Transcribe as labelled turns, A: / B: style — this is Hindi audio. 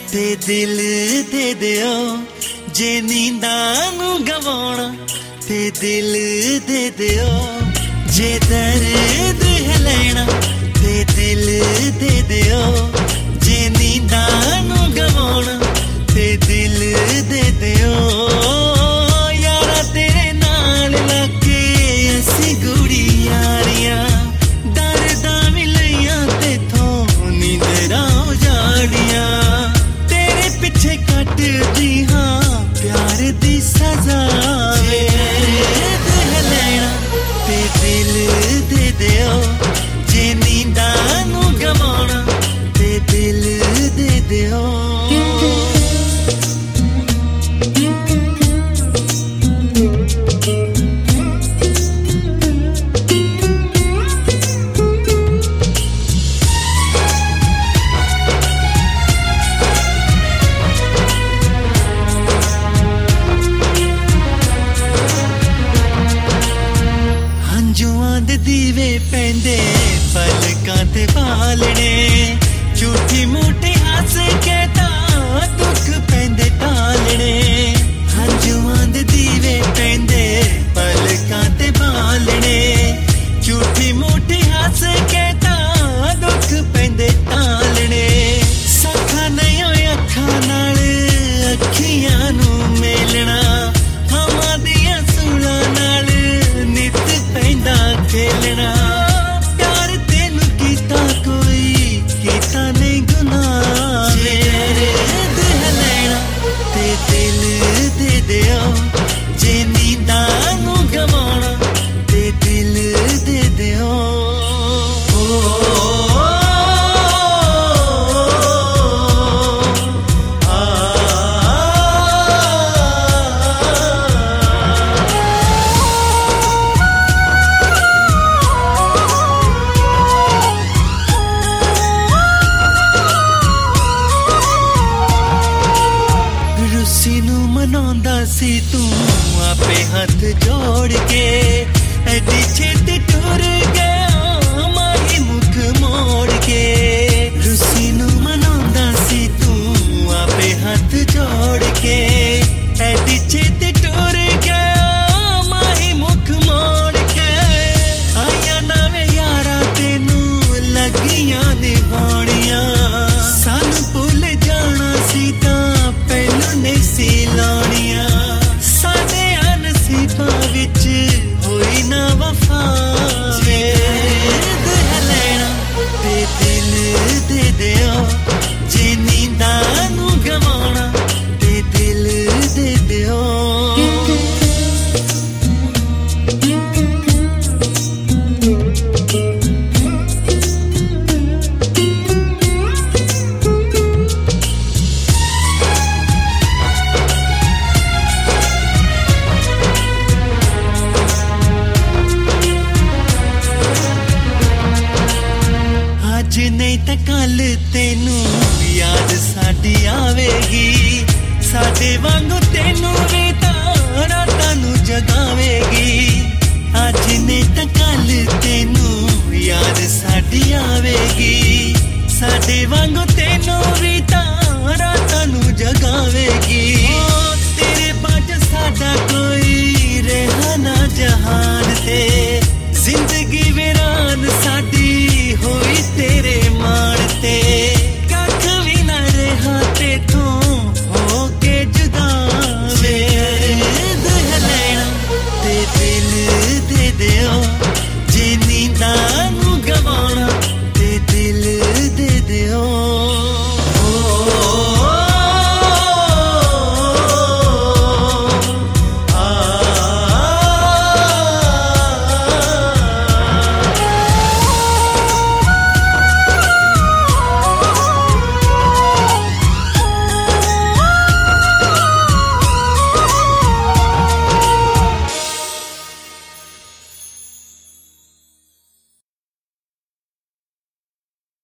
A: ते दिल दे दियो जे नींदां नू गवाउणा ते दिल दे दियो जे दर्द है लेना ते दिल दे दियो जे नींदां नू गवाउणा ते दिल दे दियो यारा तेरे नाल लाके असी गुड़ी यारियां दर्दां मिलियां तेथों नींदरां उजाड़ियां तेरे पिछे कट दी हां प्यार दी सजा लेना ते दिल दे दियो जे नींदां नू गवाउणा ते दिल दे दियो। दीवे पेंदे पलकां ते बालने झूठी मूठी हस के तां दुख पेंदे टालने हंजुआं दे दीवे पेंदे पलकां ते बालने झूठी मूठी हस के तां दुख पेंदे टालने सखा नहीं होए अखां नाल अखियां नू मेलना हवां दियां सूलां नाल नित पेंदा खेलना प्यार तेनू कीता कोई कीता नहीं गुनाह लेना ते दिल दे दियो जे नींदां नू गवाउणा ते दिल दे दियो। मनांदा सी तू आपे हाथ जोड़ के एडी छेती टुर गया माही मुख मोड़ के रुसी नू मनांदा सी तू आपे हाथ जोड़ के एडी छेती टुर गया माही मुख मोड़ के आया नवे यारा तेनू लगियां निभाणियां सानू भुल जाना सी तां पहलू नहीं सी लाणियां साडे नसीबां विच होई ना वफा लेना ते दिल दे दियो जे नींदां नू गवाउणा ते दिल दे दियो। नहीं तो कल तेनू याद साडी आवेगी साडे वांगू तेनू भी तां रातां नू जगावेगी अज नहीं तो कल तेनू याद साडी आवेगी साडे वांगू तेनू भी तां